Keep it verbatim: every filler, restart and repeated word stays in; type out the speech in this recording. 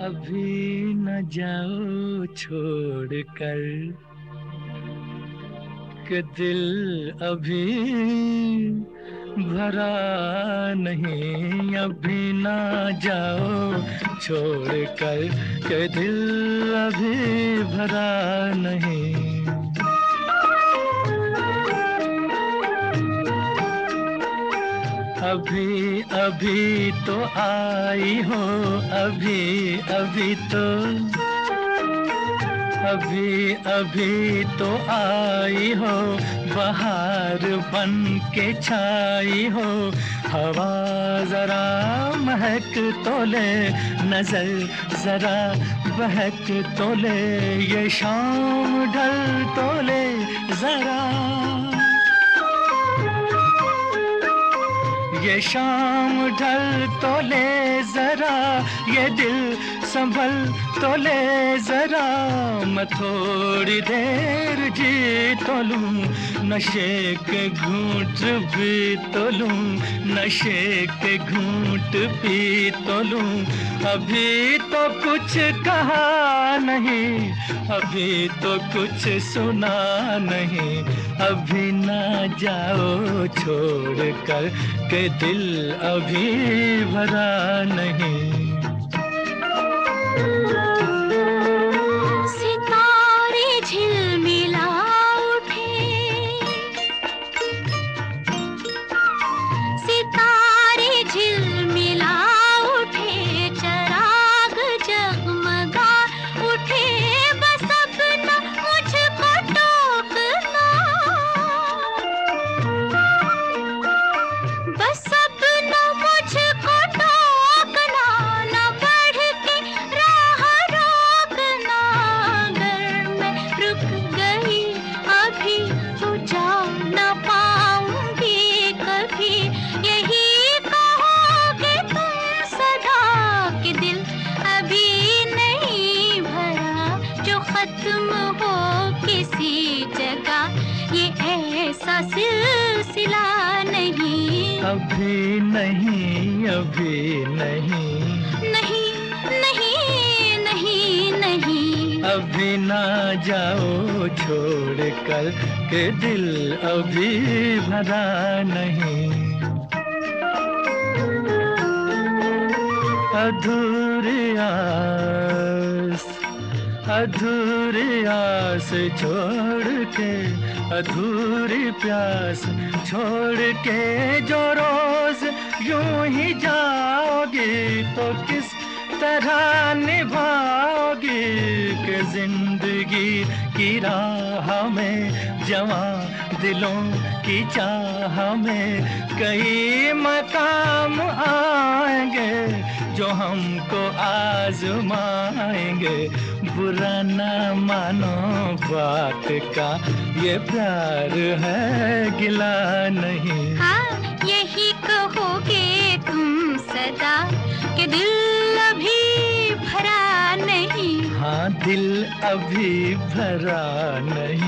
अभी न जाओ छोड़ कर कि दिल अभी भरा नहीं। अभी न जाओ छोड़ कर कि दिल अभी भरा नहीं। अभी अभी तो आई हो, अभी अभी तो अभी अभी तो आई हो, बहार बन के छाई हो। हवा जरा महक तो ले, नजर जरा बहक तो ले, ये शाम ढल तो ले जरा, ये शाम ढल तो ले जरा, ये दिल संभल तो ले जरा। मैं थोड़ी देर जी तो लूं, नशे के घूंट भी तो लूं, नशे के घूंट पी तो लूं। अभी तो कुछ कहा नहीं, अभी तो कुछ सुना नहीं। अभी ना जाओ छोड़ कर के दिल अभी भरा नहीं। सितारे झिलमिला उठे, सितारे झिलमिला उठे, चराग जगमगा उठे। बस अपना मुझको टोकना, बस अपना मुझको टोकना, न बढ़ के राह रोकना। अगर मैं रुक गई अभी तो जा न पाऊंगी कभी। यही कहोगे तुम सदा कि दिल अभी नहीं भरा, जो खत्म हो किसी जगह ये ऐसा सिलसिला नहीं। अभी नहीं, अभी नहीं, नहीं नहीं नहीं नहीं, अभी ना जाओ छोड़ कर के दिल अभी भरा नहीं। अधूरी आस, अधूरी आस छोड़ के, अधूरी प्यास छोड़ के जो रोज यूं ही जाओगी, तो किस तरह निभाओगी कि जिंदगी की राह में, जवां दिलों की चाह में कई मकाम आएंगे जो हमको आजमाएंगे। बुरा ना मानो बात का, ये प्यार है गिला नहीं। हाँ यही कहोगे तुम सदा कि दिल अभी भरा नहीं। हाँ दिल अभी भरा नहीं।